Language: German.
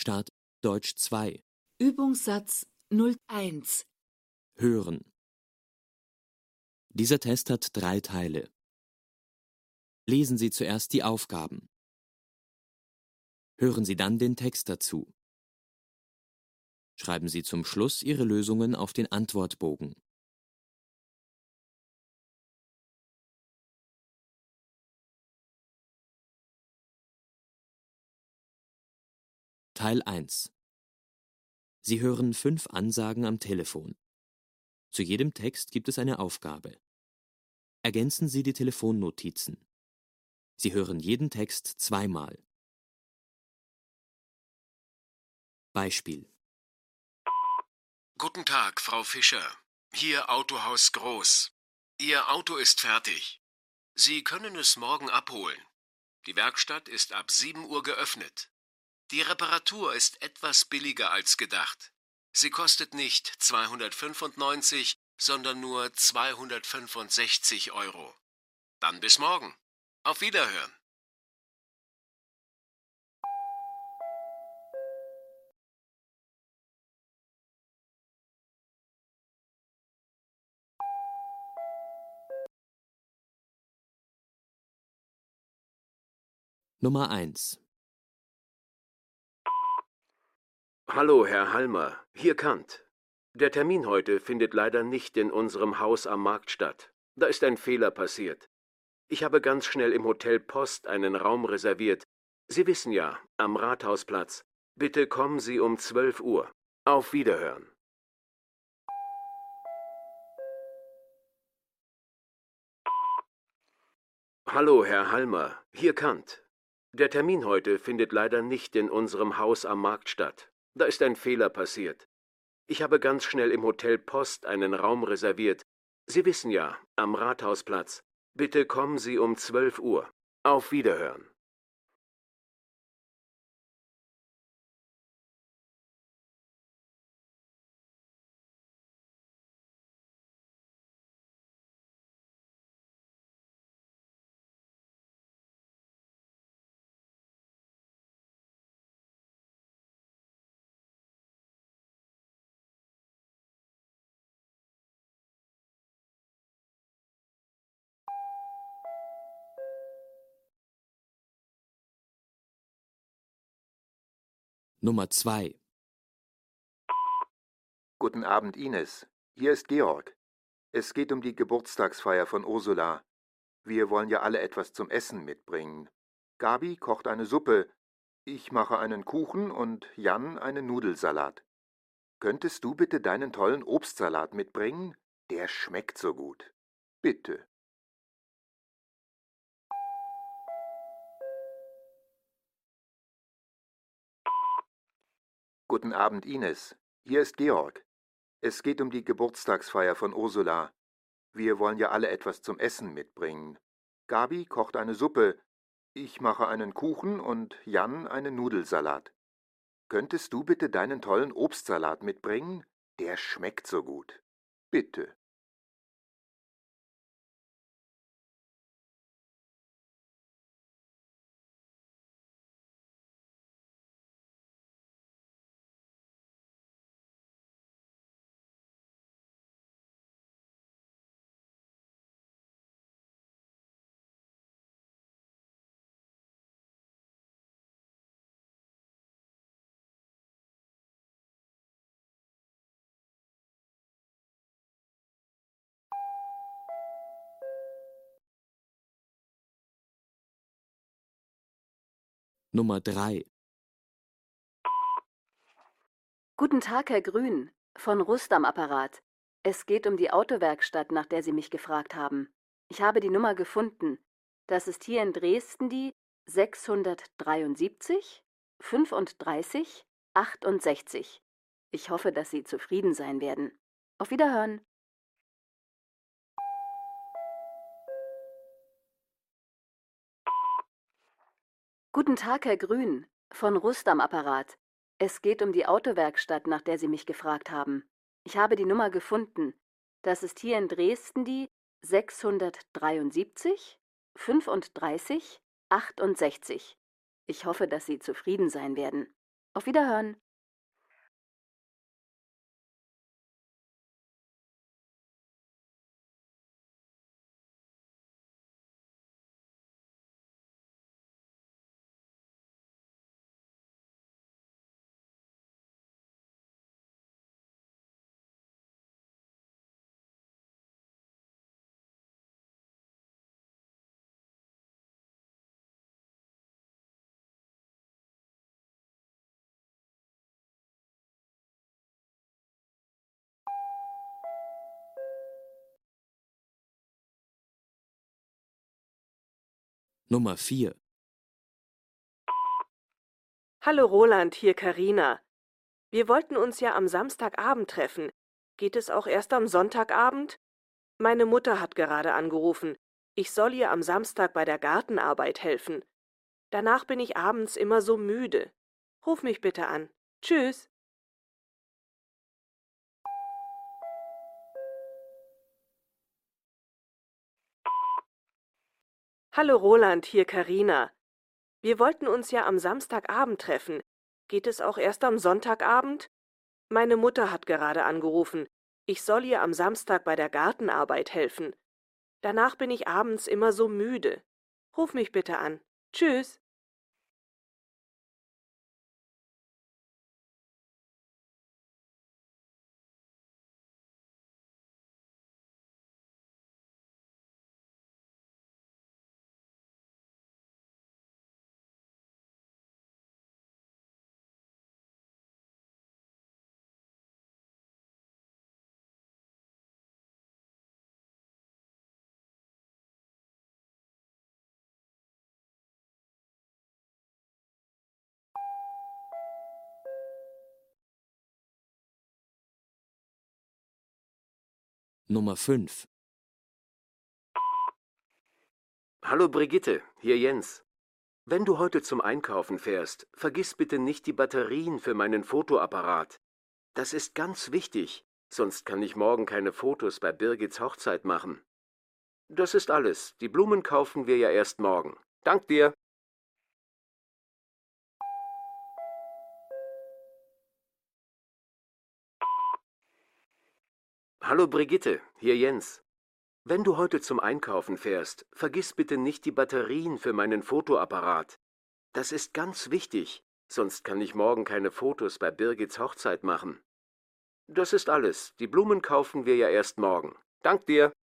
Start Deutsch 2. Übungssatz 01. Hören. Dieser Test hat 3 Teile. Lesen Sie zuerst die Aufgaben. Hören Sie dann den Text dazu. Schreiben Sie zum Schluss Ihre Lösungen auf den Antwortbogen. Teil 1. Sie hören 5 Ansagen am Telefon. Zu jedem Text gibt es eine Aufgabe. Ergänzen Sie die Telefonnotizen. Sie hören jeden Text zweimal. Beispiel. Guten Tag, Frau Fischer. Hier Autohaus Groß. Ihr Auto ist fertig. Sie können es morgen abholen. Die Werkstatt ist ab 7 Uhr geöffnet. Die Reparatur ist etwas billiger als gedacht. Sie kostet nicht 295, sondern nur 265 Euro. Dann bis morgen. Auf Wiederhören. Nummer 1. Hallo, Herr Halmer. Hier Kant. Der Termin heute findet leider nicht in unserem Haus am Markt statt. Da ist ein Fehler passiert. Ich habe ganz schnell im Hotel Post einen Raum reserviert. Sie wissen ja, am Rathausplatz. Bitte kommen Sie um 12 Uhr. Auf Wiederhören. Hallo, Herr Halmer. Hier Kant. Der Termin heute findet leider nicht in unserem Haus am Markt statt. Da ist ein Fehler passiert. Ich habe ganz schnell im Hotel Post einen Raum reserviert. Sie wissen ja, am Rathausplatz. Bitte kommen Sie um 12 Uhr. Auf Wiederhören. Nummer 2. Guten Abend, Ines. Hier ist Georg. Es geht um die Geburtstagsfeier von Ursula. Wir wollen ja alle etwas zum Essen mitbringen. Gabi kocht eine Suppe, ich mache einen Kuchen und Jan einen Nudelsalat. Könntest du bitte deinen tollen Obstsalat mitbringen? Der schmeckt so gut. Bitte. Guten Abend, Ines. Hier ist Georg. Es geht um die Geburtstagsfeier von Ursula. Wir wollen ja alle etwas zum Essen mitbringen. Gabi kocht eine Suppe, ich mache einen Kuchen und Jan einen Nudelsalat. Könntest du bitte deinen tollen Obstsalat mitbringen? Der schmeckt so gut. Bitte. Nummer 3. Guten Tag, Herr Grün, von Rust am Apparat. Es geht um die Autowerkstatt, nach der Sie mich gefragt haben. Ich habe die Nummer gefunden. Das ist hier in Dresden die 673 35 68. Ich hoffe, dass Sie zufrieden sein werden. Auf Wiederhören. Guten Tag, Herr Grün, von Rust am Apparat. Es geht um die Autowerkstatt, nach der Sie mich gefragt haben. Ich habe die Nummer gefunden. Das ist hier in Dresden die 673 35 68. Ich hoffe, dass Sie zufrieden sein werden. Auf Wiederhören. Nummer 4. Hallo Roland, hier Karina. Wir wollten uns ja am Samstagabend treffen. Geht es auch erst am Sonntagabend? Meine Mutter hat gerade angerufen. Ich soll ihr am Samstag bei der Gartenarbeit helfen. Danach bin ich abends immer so müde. Ruf mich bitte an. Tschüss. Hallo Roland, hier Karina. Wir wollten uns ja am Samstagabend treffen. Geht es auch erst am Sonntagabend? Meine Mutter hat gerade angerufen. Ich soll ihr am Samstag bei der Gartenarbeit helfen. Danach bin ich abends immer so müde. Ruf mich bitte an. Tschüss. Nummer 5. Hallo Brigitte, hier Jens. Wenn du heute zum Einkaufen fährst, vergiss bitte nicht die Batterien für meinen Fotoapparat. Das ist ganz wichtig, sonst kann ich morgen keine Fotos bei Birgits Hochzeit machen. Das ist alles. Die Blumen kaufen wir ja erst morgen. Dank dir. Hallo Brigitte, hier Jens. Wenn du heute zum Einkaufen fährst, vergiss bitte nicht die Batterien für meinen Fotoapparat. Das ist ganz wichtig, sonst kann ich morgen keine Fotos bei Birgits Hochzeit machen. Das ist alles. Die Blumen kaufen wir ja erst morgen. Dank dir.